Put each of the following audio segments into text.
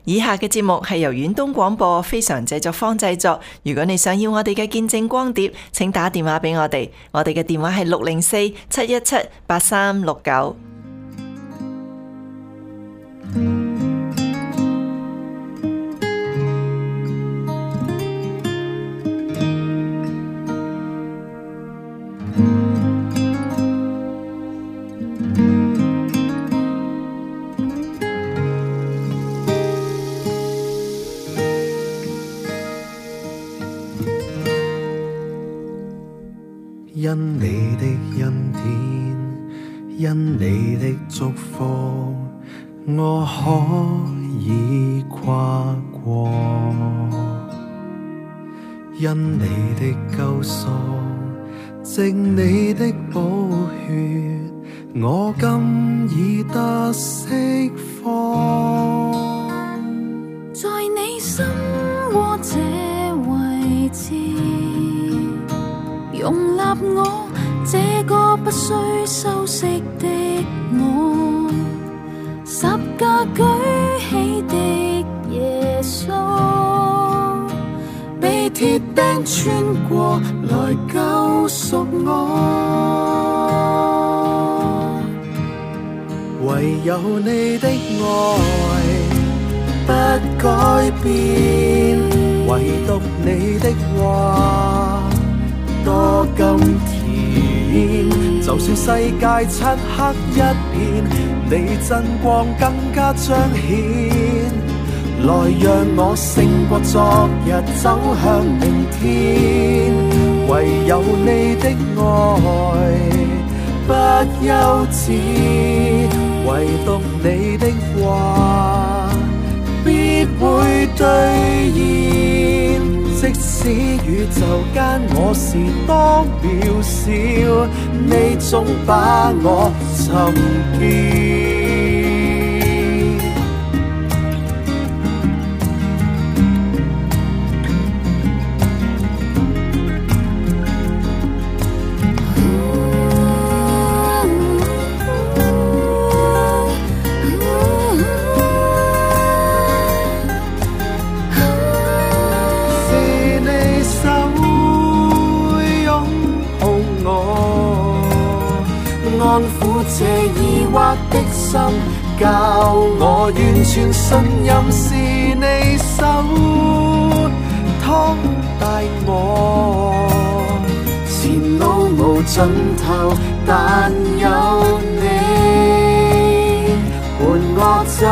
以下嘅節目係由遠東廣播非常製作坊製作。如果你想要我哋嘅見證光碟，請打電話俾我哋。我哋嘅電話係604-717-8369。 因你的恩典，因你的祝福，我可以跨過。因你的救贖，藉你的寶血，我今已得釋放。 在你心窩這位置，容納我這個不需修飾的我，十架舉起的耶穌，被鐵釘穿過來救贖我。 唯有你的愛不改變，唯獨你的話多甘甜，就算世界漆黑一片，你真光更加彰顯。來讓我勝過昨日，走向明天。唯有你的愛不休止，唯獨你的話必會兌現。即使宇宙間我是多渺小，你總把我尋見。安撫這疑惑的心，教我完全信任是你手拖帶我，前路無盡頭，但有你伴我走。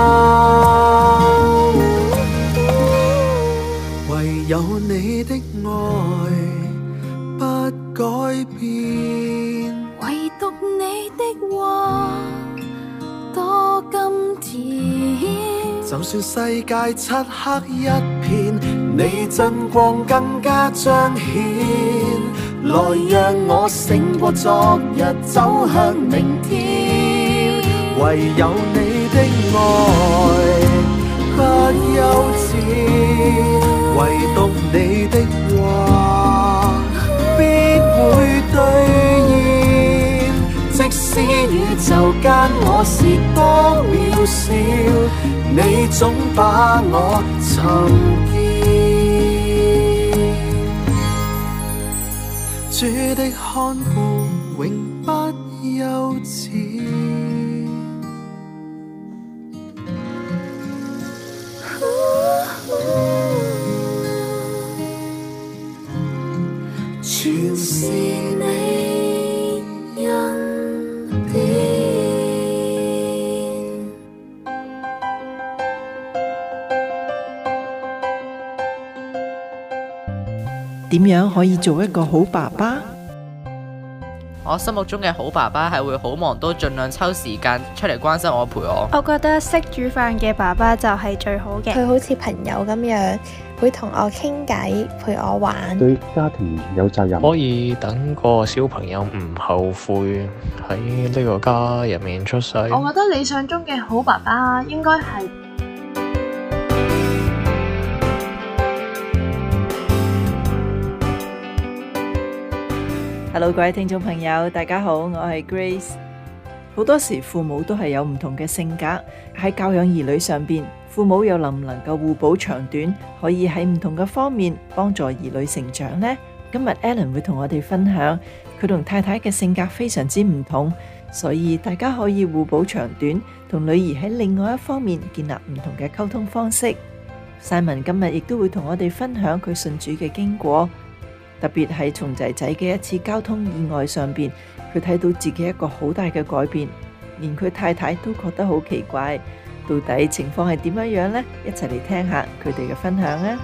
唯有你的愛不改變， 唯獨你的話多甘甜， 就算世界漆黑一片，你真光更加彰顯。來讓我勝過昨日，走向明天。唯有你的愛不休止，唯獨你的話必會兌現。即使宇宙間我是多渺小，你總把我尋見。主的看顧永不休止，全是你恩典。 點樣可以做一個好爸爸？ 我心目中嘅好爸爸係會好忙都盡量抽時間出嚟關心我陪我。 我覺得識煮飯嘅爸爸就係最好嘅，佢好似朋友咁樣，會同我傾偈，陪我玩， 對家庭有責任， 可以等個小朋友唔後悔喺呢個家入面出世。 我覺得理想中嘅好爸爸應該係 Hello， 各位聽眾朋友，大家好，我係 Grace。好多時父母都係有唔同嘅性格，喺教養兒女上邊， 父母又能唔能夠互補長短，可以喺唔同嘅方面幫助兒女成長呢？今日 Alan 會同我哋分享，佢同太太嘅性格非常之唔同，所以大家可以互補長短，同女兒喺另外一方面建立唔同嘅溝通方式。Simon 今日亦都會同我哋分享佢信主嘅經過，特別係從仔仔嘅一次交通意外上邊，佢睇到自己一個好大嘅改變，連佢太太都覺得好奇怪。到底情況係點樣樣呢？一齊嚟聽下佢哋嘅分享啊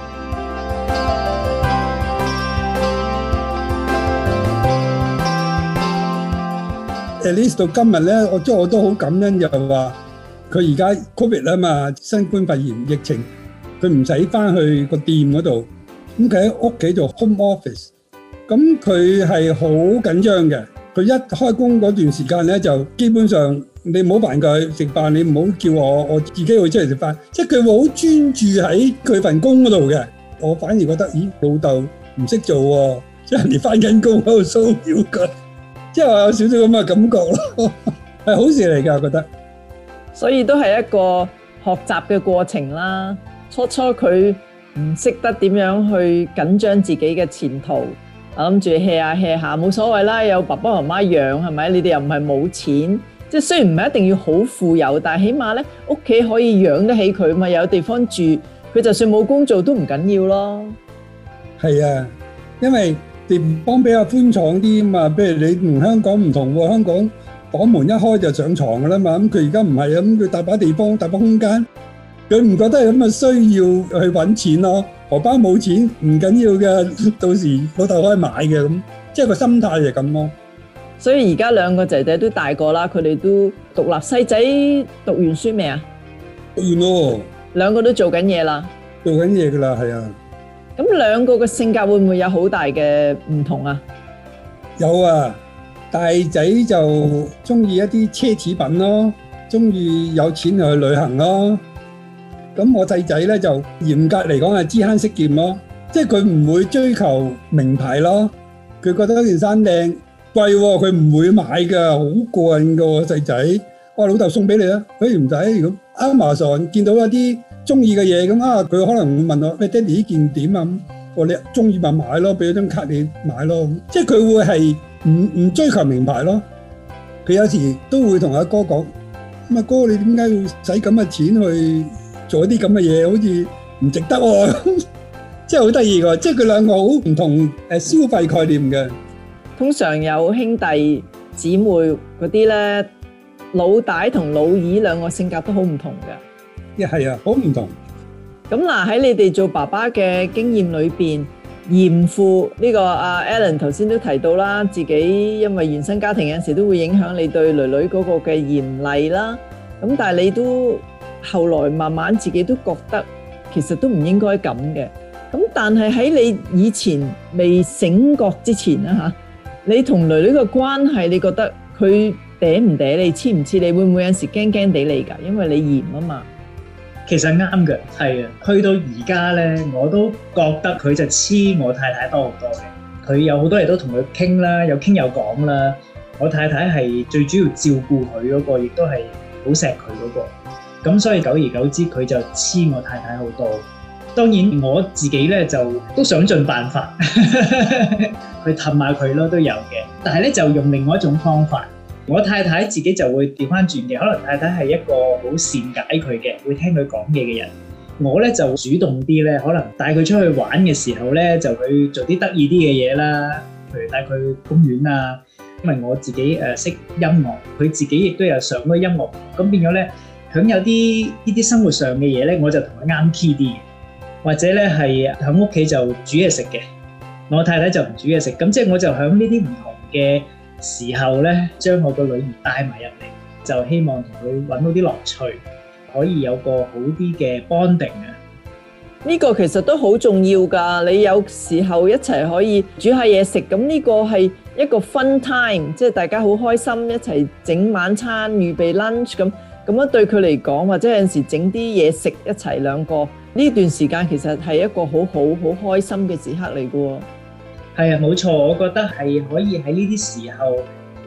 ！At least 到今日咧，我都好感恩，又話佢而家 Covid 啊嘛，新冠肺炎疫情，佢唔使翻去個店嗰度，咁佢喺屋企做 home office，咁佢係好緊張嘅。佢一開工嗰段時間咧，就基本上你唔好煩佢食飯，你唔好叫我自己去出嚟食飯，即係佢會好專注喺佢份工嗰度嘅。我反而覺得，咦，老豆唔識做喎，即係人哋翻緊工喺度騷擾佢，即係我有少少咁嘅感覺咯，係好事嚟㗎，我覺得。 所以都係一個學習嘅過程啦。初佢唔識得點樣去緊張自己嘅前途。我諗住 hea 下冇所謂啦，有爸爸媽媽養係咪？你哋又唔係冇錢，即係雖然唔係一定要好富有，但係起碼咧屋企可以養得起佢嘛，有地方住，佢就算冇工做都唔緊要咯。係啊，因為地方比較寬敞啲嘛，譬如你同香港唔同喎，香港房門一開就上床噶啦嘛，咁佢而家唔係啊，咁佢大把地方大把空間，佢唔覺得係咁嘅需要去揾錢咯。荷包冇錢唔緊要嘅，到時老豆可以買嘅咁，即係個心態就咁咯。所以而家兩個仔仔都大個啦，佢哋都獨立。細仔讀完書未啊？讀完咯。兩個都做緊嘢啦。做緊嘢噶啦，係啊。咁兩個嘅性格會唔會有好大嘅唔同啊？有啊，大仔就中意一啲奢侈品咯，中意有錢去旅行咯。咁我細仔咧就嚴格嚟講係知慳識儉咯，即係佢唔會追求名牌咯，佢覺得件衫靚貴喎，佢唔會買㗎，好過癮㗎喎細仔。我話老豆送俾你啊，不如唔使。如果 Amazon 見到一啲中意嘅嘢咁啊，佢可能會問我：喂，爹哋呢件點啊？我話你中意咪買咯，俾咗張卡你買咯。即係佢會係唔追求名牌咯。佢有時都會同阿哥講：咁阿哥你點解要使咁嘅錢去做啲咁嘅嘢，好似唔值得喎，即係好得意㗎。即係佢兩個好唔同消費概念嘅。通常有兄弟姊妹嗰啲咧，老大同老二兩個性格都好唔同嘅。係啊，好唔同。咁嗱，喺你哋做爸爸嘅經驗裏邊，嚴父呢個阿 Alan 頭先都提到啦，自己因為原生家庭有陣時都會影響你對女女嗰個嘅嚴厲啦。咁但係你都後來慢慢自己都覺得其實都唔應該咁嘅，咁但係喺你以前未醒覺之前啦嚇，你同女女嘅關係，你覺得佢嗲唔嗲你，黐唔黐你，會唔會有時驚驚地你㗎？因為你嚴啊嘛。 其實啱嘅，係啊，去到而家咧，我都覺得佢就黐我太太多好多嘅。佢有好多嘢都同佢傾啦，有傾有講啦。我太太係最主要照顧佢嗰個，亦都係好錫佢嗰個。咁所以久而久之，佢就黐我太太好多。當然我自己咧就都想盡辦法去氹下佢咯，都有嘅。但係咧就用另外一種方法。我太太自己就會調翻轉嘅，可能太太係一個好善解佢嘅，會聽佢講嘢嘅人。我咧就主動啲咧，可能帶佢出去玩嘅時候咧，就去做啲得意啲嘅嘢啦，譬如帶佢去公園啊。因為我自己識音樂，佢自己亦都有上嗰個音樂，咁變咗咧，響有啲呢啲生活上嘅嘢咧，我就同佢啱 key 啲嘅，或者咧係響屋企就煮嘢食嘅，我太太就唔煮嘢食，咁即係我就響呢啲唔同嘅時候咧，將我個女兒帶埋入嚟，就希望同佢揾到啲樂趣，可以有個好啲嘅 bonding 啊！呢個其實都好重要㗎，你有時候一齊可以煮下嘢食，咁呢個係一個 fun time， 即係大家好開心一齊整晚餐、預備 lunch 咁樣對佢嚟講，或者有陣時整啲嘢食一齊兩個，呢段時間其實係一個好開心嘅時刻嚟㗎喎。係啊，冇錯，我覺得係可以喺呢啲時候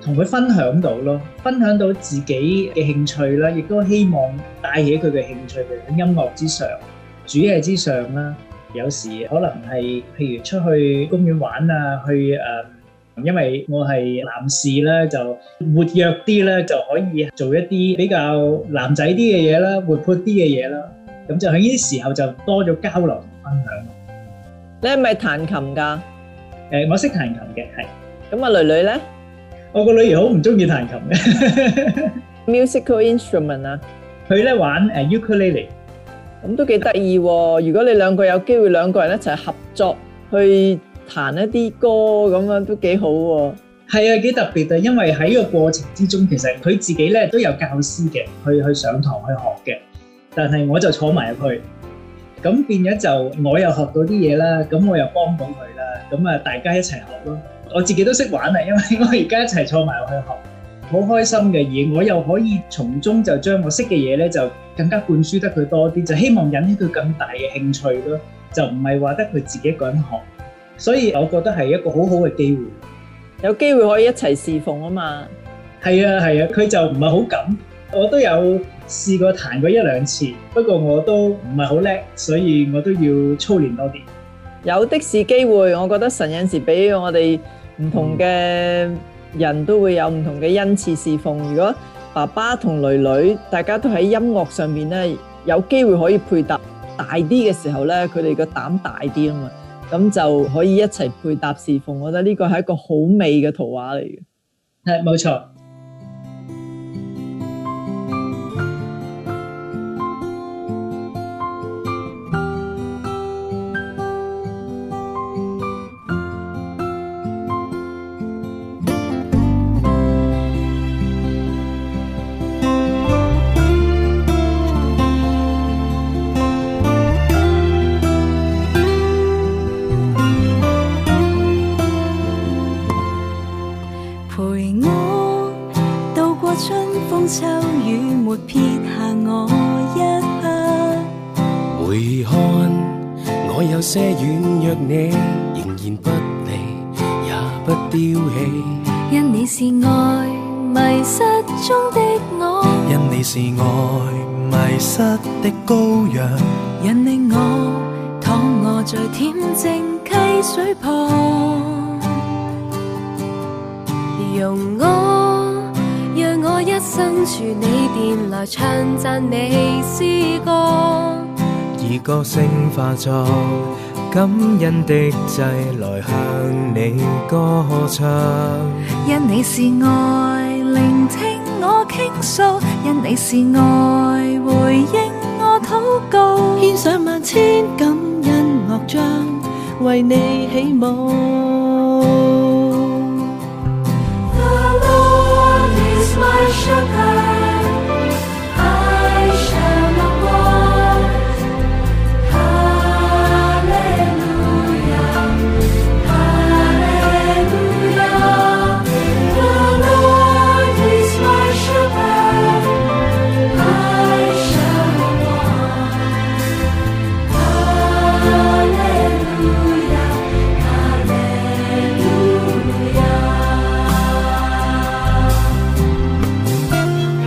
同佢分享到咯，分享到自己嘅興趣啦，亦都希望帶起佢嘅興趣，譬如音樂之上、煮嘢之上啦。有時可能係譬如出去公園玩啊，因為我係男士咧，就活躍啲咧，就可以做一啲比較男仔啲嘅嘢啦，活潑啲嘅嘢啦。咁就喺呢啲時候就多咗交流同分享。 你係咪彈琴㗎？ 我識彈琴嘅，係。 咁啊，女女咧？ 我個女兒好唔中意彈琴嘅。 Musical instrument 啊？ 佢咧玩ukulele。 咁都幾得意喎！如果你兩個有機會兩個人一齊合作去彈一啲歌咁樣，都幾好喎。 係啊，幾特別啊！因為喺個過程之中，其實佢自己咧都有教師嘅，去上堂去學嘅。但係我就坐埋入去，咁變咗就我又學到啲嘢啦，咁我又幫到佢啦，咁啊大家一齊學咯。我自己都識玩啊，因為我而家一齊坐埋入去學，好開心嘅。而我又可以從中就將我識嘅嘢咧，就更加灌輸得佢多啲，就希望引起佢更大嘅興趣咯。就唔係話得佢自己一個人學，所以我覺得係一個好好嘅機會。 有機會可以一齊侍奉啊嘛。 係啊係啊，佢就唔係好敢。我都有試過彈過一兩次，不過我都唔係好叻，所以我都要操練多啲。 有的是機會，我覺得神有時俾我哋唔同嘅人都會有唔同嘅恩賜侍奉。如果爸爸同女女大家都喺音樂上面咧，有機會可以配搭大啲嘅時候咧，佢哋個膽大啲啊嘛，咁就可以一齊配搭侍奉。我覺得呢個係一個好美嘅圖畫嚟嘅。 係，冇錯。 秋雨沒撇下我一刻， 回看我有些軟弱，你仍然不離也不丟棄。 因你是愛迷失中的我， 因你是愛迷失的羔羊， 引領我躺臥在恬靜溪水旁，容讓我一生處你便來唱讚美詩歌， 以歌聲化作感恩的祭來向你歌唱。 因你是愛聆聽我傾訴，因你是愛回應我禱告，獻上萬千感恩樂章為你起舞。My shepherd, I shall not want. Hallelujah, hallelujah. The Lord is my shepherd, I shall not want. Hallelujah, hallelujah.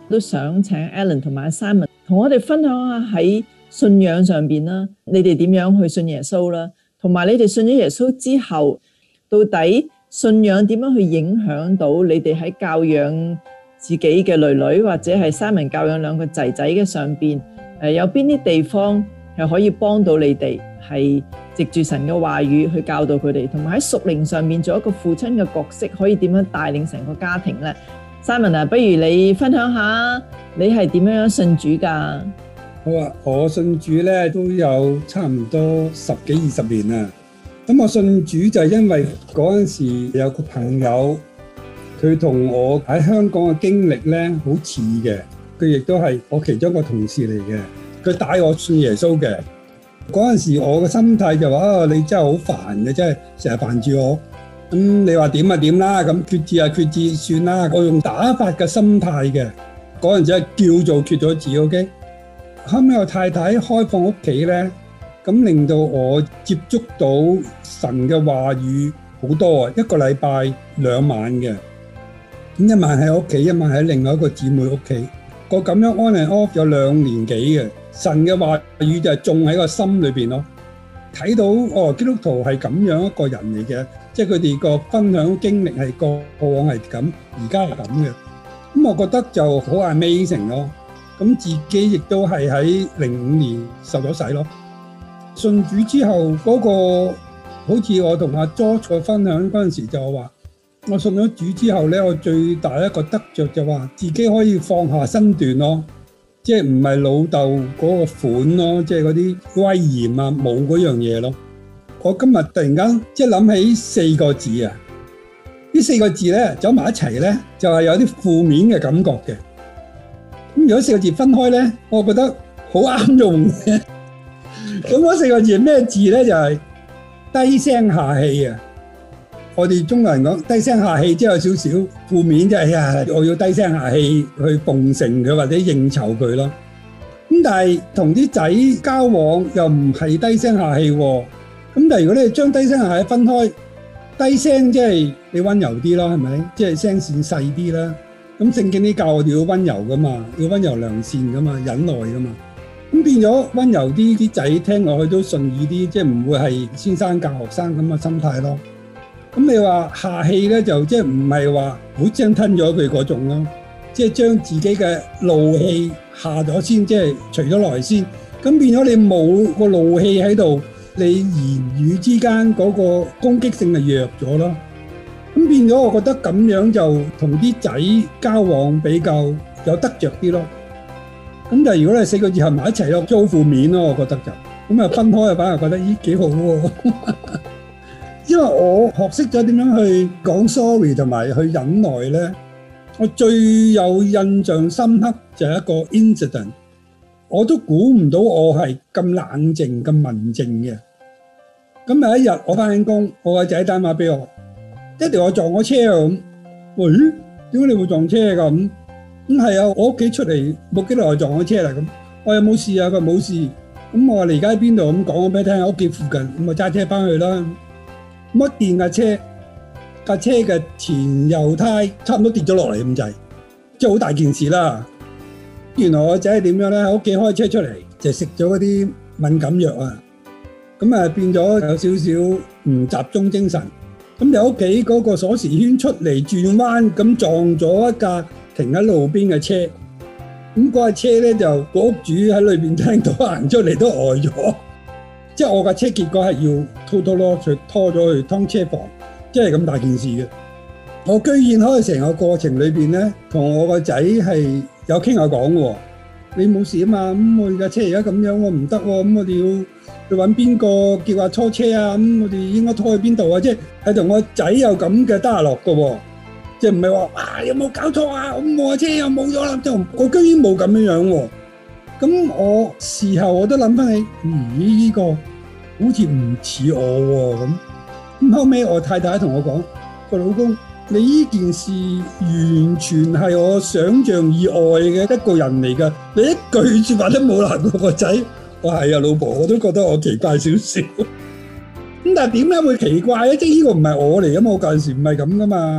都想請 Alan 同埋 Simon 同我哋分享下喺信仰上邊啦，你哋點樣去信耶穌啦，同埋你哋信咗耶穌之後，到底信仰點樣去影響到你哋喺教養自己嘅女女，或者係 Simon 教養兩個仔仔嘅上邊，有邊啲地方係可以幫到你哋，係藉住神嘅話語去教導佢哋，同埋喺屬靈上面做一個父親嘅角色，可以點樣帶領成個家庭呢？ Simon 啊，不如你分享下你係點樣信主噶？ 好啊，我信主咧都有差唔多10幾20年啦。咁我信主就係因為嗰陣時有個朋友，佢同我喺香港嘅經歷咧好似嘅，佢亦都係我其中一個同事嚟嘅，佢帶我信耶穌嘅。嗰陣時我嘅心態就話：你真係好煩嘅，真係成日煩住我。咁你話點啊點啦，咁決志啊決志算啦。我用打發嘅心態嘅，嗰陣時係叫做決咗志 ，OK。後尾我太太開放屋企咧，咁令到我接觸到神嘅話語好多啊，一個禮拜2晚嘅。咁一晚喺屋企，一晚喺另外一個姊妹屋企。我咁樣 on and off 有2年幾嘅，神嘅話語就係種喺個心裏邊咯。睇到基督徒係咁樣一個人嚟嘅，即係佢哋個分享經歷係過往係咁，而家係咁嘅。咁我覺得就好 amazing 咯。咁自己亦都係喺05年受咗洗咯。信主之後嗰個，好似我同阿 George 嘅分享嗰陣時就話，我信咗主之後咧，我最大一個得着就話自己可以放下身段咯，即係唔係老豆嗰個款咯，即係嗰啲威嚴啊，冇嗰樣嘢咯。我今日突然間即係諗起4個字啊，呢4個字咧走埋一齊咧，就係有啲負面嘅感覺嘅。咁如果4個字分開咧，我覺得好啱用嘅。咁嗰4個字係咩字咧？就係低聲下氣啊！我哋中國人講低聲下氣，即係有少少負面，即係呀，我要低聲下氣去奉承佢或者應酬佢咯。咁但係同啲仔交往又唔係低聲下氣喎。咁但係如果你將低聲下氣分開，低聲即係你溫柔啲啦，係咪？即係聲線細啲啦。咁聖經啲教我哋要溫柔噶嘛，要溫柔良善噶嘛，忍耐噶嘛。咁變咗溫柔啲，啲仔聽落去都順意啲，即係唔會係先生教學生咁嘅心態咯。咁你話下氣咧，就即係唔係話好將吞咗佢嗰種咯，即係將自己嘅怒氣下咗先，即係除咗落嚟先。咁變咗你冇個怒氣喺度，你言語之間嗰個攻擊性係弱咗咯。咁變咗，我覺得咁樣就同啲仔交往比較有得着啲咯。咁但係如果你4個字合埋一齊咯，都好負面咯，我覺得就咁啊分開啊，反而覺得咦幾好喎。因為我學識咗點樣去講 sorry 同埋去忍耐咧，我最有印象深刻就係一個 incident， 我都估唔到我係咁冷靜咁文靜嘅。咁有一日我翻緊工，我個仔打電話俾我。一條我撞我車啊咁，喂，點解你會撞車咁？咁係啊，我屋企出嚟冇幾耐就撞我車啦咁。我有冇事啊？佢冇事。咁我話你而家喺邊度？咁講咗俾你聽，喺屋企附近。咁我揸車翻去啦。咁一電架車嘅前右胎差唔多跌咗落嚟咁滯，即係好大件事啦。原來我仔係點樣咧？喺屋企開車出嚟就食咗嗰啲敏感藥啊，咁啊變咗有少少唔集中精神。咁由屋企嗰個鎖匙圈出嚟轉彎，咁撞咗一架停喺路邊嘅車。咁嗰架車咧就個屋主喺裏邊聽到行出嚟都呆咗。即係我架車結果係要拖咗去劏車房，即係咁大件事嘅。我居然可以成個過程裏邊咧，同我個仔係有傾下講喎。你冇事啊嘛？咁我架車而家咁樣，我唔得喎。咁我哋要去揾邊個叫下拖車啊？咁我哋應該拖去邊度啊？即係同我仔有咁嘅得落嘅喎，即係唔係話哇有冇搞錯啊？咁我架車又冇咗啦，就我居然冇咁樣喎。咁我事後我都諗翻起，呢個好似唔似我喎咁。咁後尾我太太同我講，個老公，你呢件事完全係我想象以外嘅一個人嚟㗎，你一句説話都冇難過個仔。我係啊，老婆，我都覺得我奇怪少少。咁但係點解會奇怪咧？即係呢個唔係我嚟㗎嘛，我舊陣時唔係咁㗎嘛。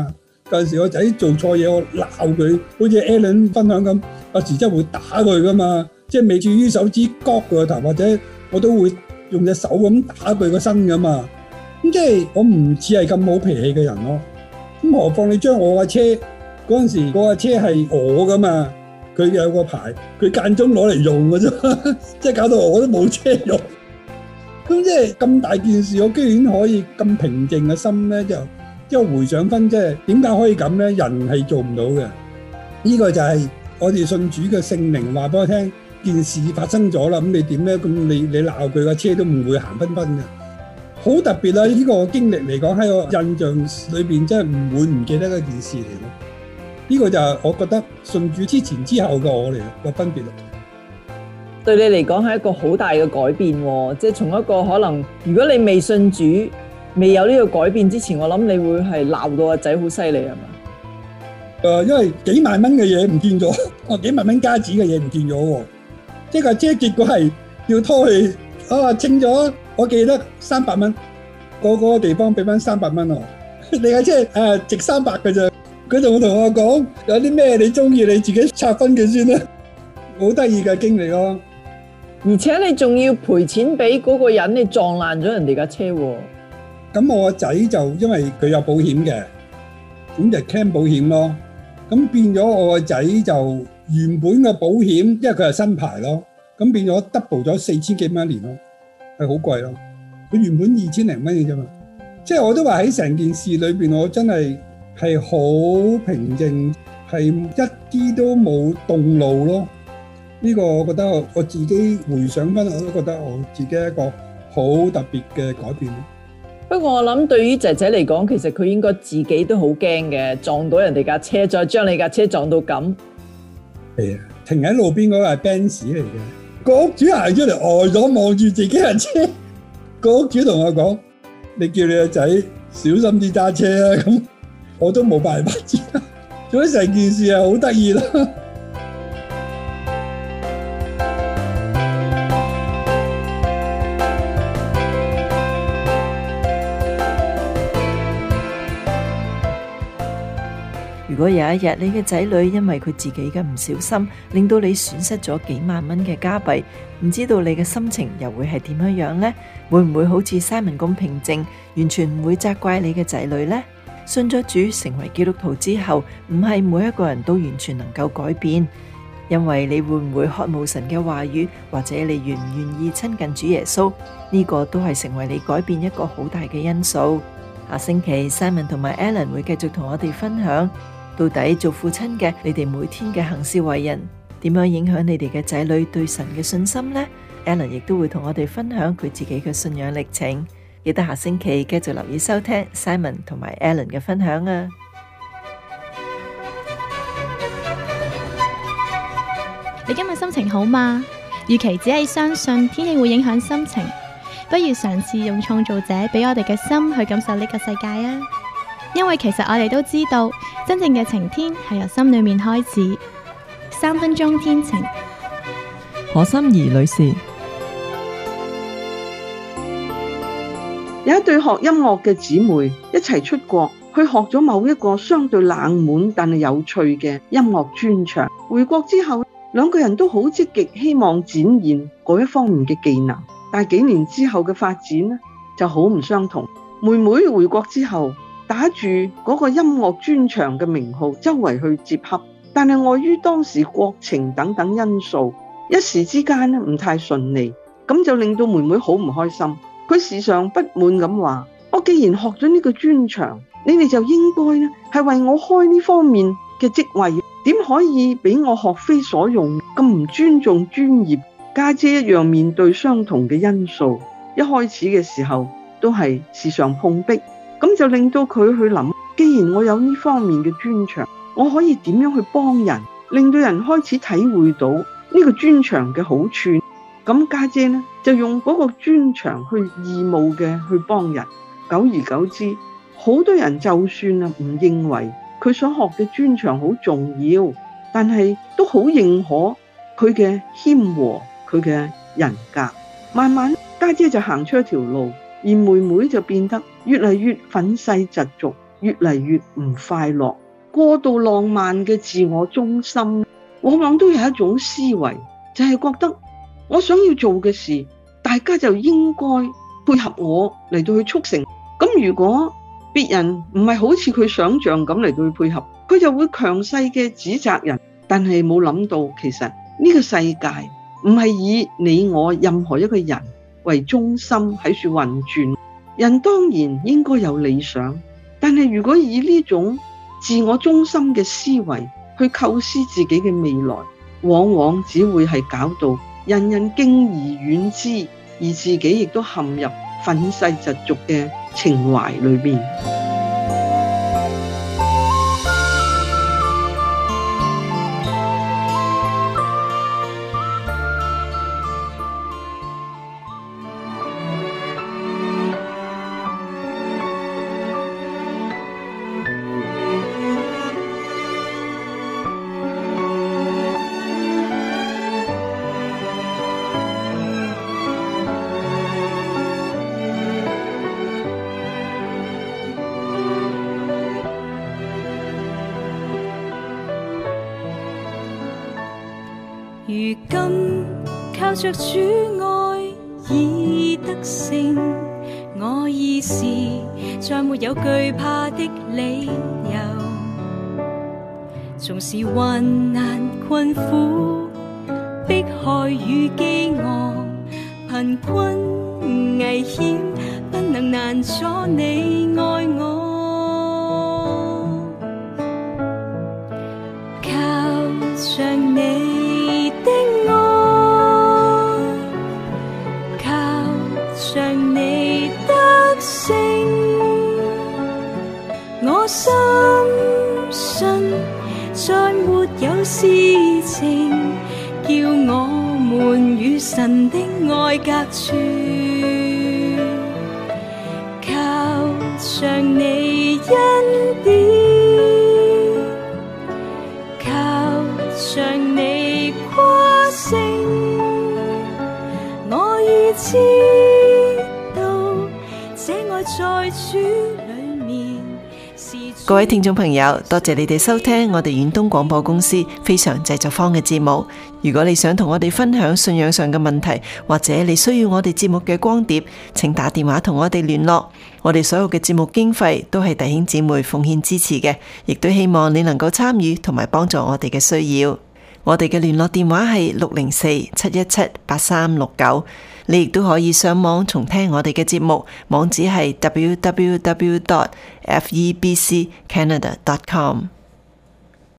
有陣時我仔做錯嘢，我鬧佢，好似 Alan 分享咁，有時真係會打佢噶嘛，即係未至於手指割佢個頭，或者我都會用隻手咁打佢個身噶嘛。咁即係我唔似係咁好脾氣嘅人咯。咁何況你將我架車嗰陣時，嗰架車係我噶嘛，佢有個牌，佢間中攞嚟用嘅啫，即係搞到我都冇車用。咁即係咁大件事，我居然可以咁平靜嘅心咧，就回想翻，即係點解可以咁咧？人係做唔到嘅。呢個就係我哋信主嘅聖靈話俾我聽，件事發生咗啦。咁你點咧？咁你鬧佢架車都唔會行紛紛嘅。好特別啊！呢個經歷嚟講，喺我印象裏邊，真係唔會唔記得一件事嚟咯。呢個就係我覺得信主之前之後嘅我嚟個分別。 對你嚟講係一個好大嘅改變喎，即係從一個可能，如果你未信主、未有呢個改變之前，我諗你會係鬧到阿仔好犀利係嘛？ 因為幾萬蚊嘅嘢唔見咗，幾萬蚊加紙嘅嘢唔見咗喎，即係架車結果係要拖去稱咗，我記得300蚊，嗰個地方俾翻300蚊喎，你架車值300嘅啫，佢仲同我講有啲咩你中意你自己拆分嘅先啦，好得意嘅經歷咯。 而且你仲要賠錢俾嗰個人，你撞爛咗人哋架車喎。 咁我個仔就因為佢有保險嘅，咁就 claim 保險咯。咁變咗我個仔就原本嘅保險，因為佢係新牌咯，咁變咗 double 咗4000幾蚊一年咯，係好貴咯。佢原本2000零蚊嘅啫嘛，即係我都話喺成件事裏邊，我真係好平靜，係一啲都冇動怒咯。呢個我覺得我自己回想翻，我都覺得我自己一個好特別嘅改變。 不過我諗對於仔仔嚟講，其實佢應該自己都好驚嘅，撞到人哋架車，再將你架車撞到咁。 係啊，停喺路邊嗰個係 Benz 嚟嘅，個屋主行出嚟呆咗望住自己架車，個屋主同我講：你叫你個仔小心啲揸車啊！咁我都冇辦法知，做咗成件事係好得意咯。 如果有一日你嘅仔女因為佢自己嘅唔小心，令到你損失咗幾萬蚊嘅加幣，唔知道你嘅心情又會係點樣呢？會唔會好似 Simon 咁平靜，完全唔會責怪你嘅仔女呢？信咗主成為基督徒之後，唔係每一個人都完全能夠改變，因為你會唔會渴慕神嘅話語，或者你願唔願意親近主耶穌，呢個都係成為你改變一個好大嘅因素。下星期 Simon 同埋 Alan 會繼續同我哋分享，到底做父親嘅你哋每天嘅行事為人點樣影響你哋嘅仔女對神嘅信心呢？ Alan 亦都會同我哋分享佢自己嘅信仰歷程，記得下星期繼續留意收聽 Simon 同埋 Alan 嘅分享啊！ 你今日心情好嗎？與其只係相信天氣會影響心情，不如嘗試用創造者俾我哋嘅心去感受呢個世界啊！因為其實我哋都知道，真正嘅晴天係由心裏面開始。3分鐘天晴， 何心怡女士。 有一對學音樂嘅姊妹一齊出國，去學咗某一個相對冷門但係有趣嘅音樂專長。回國之後，兩個人都好積極，希望展現嗰一方面嘅技能。但係幾年之後嘅發展呢，就好唔相同。妹妹回國之後，打住嗰個音樂專長嘅名號，周圍去接洽，但係礙於當時國情等等因素，一時之間唔太順利，咁就令到妹妹好唔開心。佢時常不滿咁話：我既然學咗呢個專長，你哋就應該呢係為我開呢方面嘅職位，點可以俾我學非所用，咁唔尊重專業？家姐一樣面對相同嘅因素，一開始嘅時候都係時常碰壁。咁就令到佢去諗，既然我有呢方面嘅專長，我可以點樣去幫人，令到人開始體會到呢個專長嘅好處。咁家姐呢就用嗰個專長去義務嘅去幫人。久而久之，好多人就算唔認為佢所學嘅專長好重要，但係都好認可佢嘅謙和，佢嘅人格。慢慢家姐就行出一條路，而妹妹就變得越嚟越憤世嫉俗， 越嚟越唔快樂。過度浪漫嘅自我中心，往往都有一種思維，就係覺得我想要做嘅事，大家就應該配合我嚟到去促成。咁如果別人唔係好似佢想象咁嚟到去配合，佢就會強勢嘅指責人。但係冇諗到，其實呢個世界唔係以你我任何一個人為中心喺處運轉。人當然應該有理想，但係如果以呢種自我中心嘅思維去構思自己嘅未來，往往只會係搞到人人敬而遠之，而自己亦都陷入憤世嫉俗嘅情懷裏面。 如今靠着主愛已得勝，我已是再沒有懼怕的理由。縱是患難困苦、迫害與飢餓、貧困危險，不能難阻你愛我。靠着你的愛，靠着你得勝，我深信再沒有事情叫我們與神的愛隔絕。靠着你恩典，靠着你誇勝，我已知道這愛在主裡面。 各位聽眾朋友，多謝你哋收聽我哋遠東廣播公司非常製作坊嘅節目。如果你想同我哋分享信仰上嘅問題，或者你需要我哋節目嘅光碟，請打電話同我哋聯絡。我哋所有嘅節目經費都係弟兄姊妹奉獻支持嘅，亦都希望你能夠參與同埋幫助我哋嘅需要。我哋嘅聯絡電話係604-717-8369。你亦都可以上網重聽我哋嘅節目，網址係www.febccanada.com。